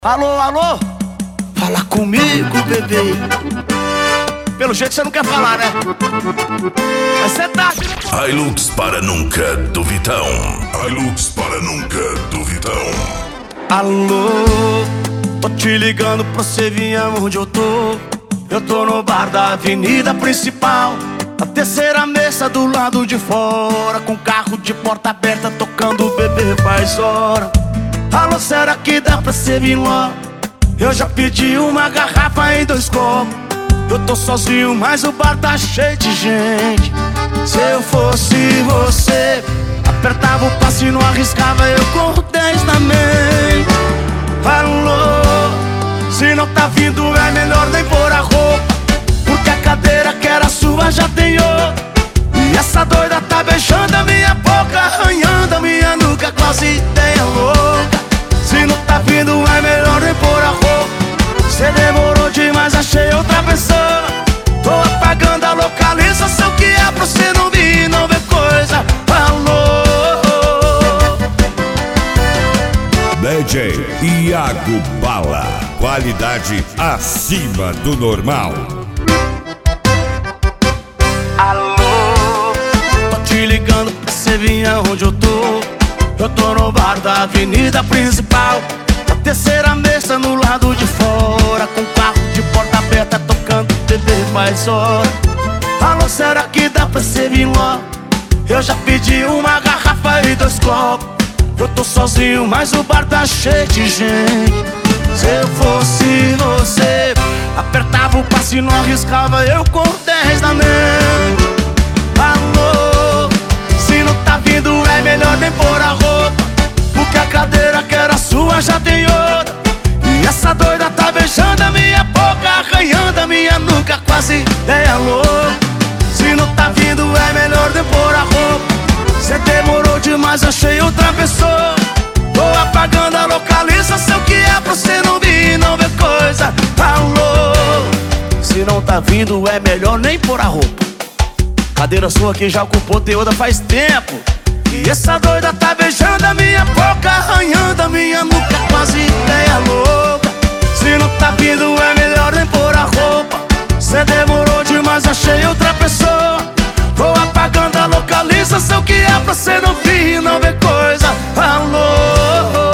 Alô, alô? Fala comigo, bebê. Pelo jeito você não quer falar, né? Mas você tá... Hilux para nunca do Vitão. Hilux para nunca do Vitão. Alô, tô te ligando pra você vir aonde eu tô. Eu tô no bar da avenida principal, a terceira mesa do lado de fora, com carro de porta aberta tocando o bebê faz hora. Alô, será que dá pra você vir logo? Eu já pedi uma garrafa em 2 copos. Eu tô sozinho, mas o bar tá cheio de gente. Se eu fosse você, apertava o passo e não arriscava, eu corro 10 também. Alô, se não tá vindo é melhor nem pôr a roupa, porque a cadeira que era sua já tem outra. E essa doida tá beijando a minha boca, arranhando a minha nuca, quase ideia louca. Se não tá vindo é melhor nem pôr a roupa. Cê demorou demais, achei outra pessoa. Tô apagando a localização que é pra você não vir, não ver coisa. Alô, DJ Iago Bala, qualidade acima do normal. alô, tô te ligando pra você vir aonde eu tô. Eu tô no bar da avenida principal, a terceira mesa no lado de fora, com carro de porta aberta tocando bebê faz hora. Alô, será que dá pra você vir logo? Eu já pedi uma garrafa e 2 copos. Eu tô sozinho, mas o bar tá cheio de gente. Se eu fosse você, apertava o passo e não arriscava, eu com 10 na mão. Alô, se não tá vindo é melhor nem pôr a roupa, porque a cadeira que era sua já tem outra. E essa doida tá beijando a minha boca, arranhando a minha nuca, quase ideia louca. Se não tá vindo é melhor nem pôr a roupa. Cê demorou demais, achei outra pessoa. Tô apagando a localização que é pra você não vir, não ver coisa. Alô, se não tá vindo é melhor nem pôr a roupa. Cadeira sua que já ocupou outra faz tempo. E essa doida tá beijando a minha boca, arranhando a minha nuca, quase ideia louca. Se não tá vindo é melhor nem pôr a roupa. Cê demorou demais, achei outra pessoa. Tô apagando a localização que é pra você não vir, não ver coisa. Alô,